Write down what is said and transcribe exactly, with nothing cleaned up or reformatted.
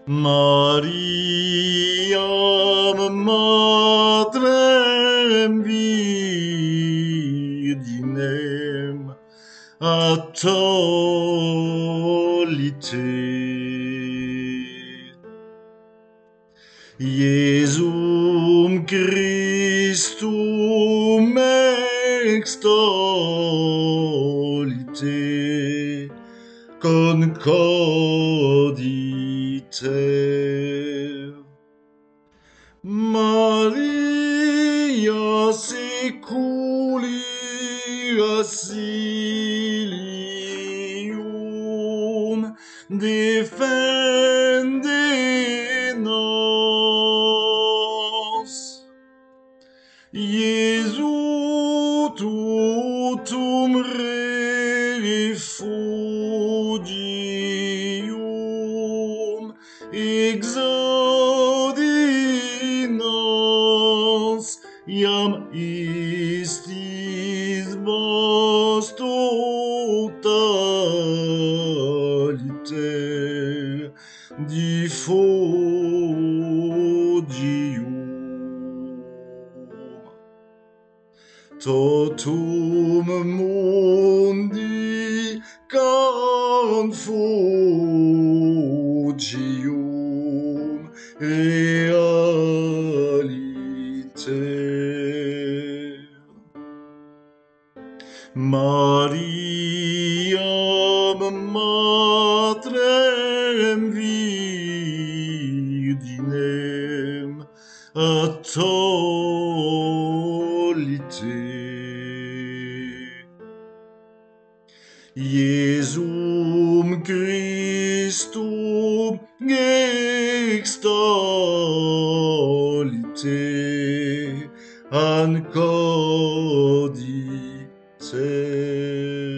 Mariam matrem Virginem atolite Iesum Christum extolite concorditer Maria seculi asilium defende nos Iesu tutum refugium exaudi nos iam istis vos totaliter diffugium totum mundi confugium realiter Mariam matrem Virginem atolite Iesum Christum extolite ancodite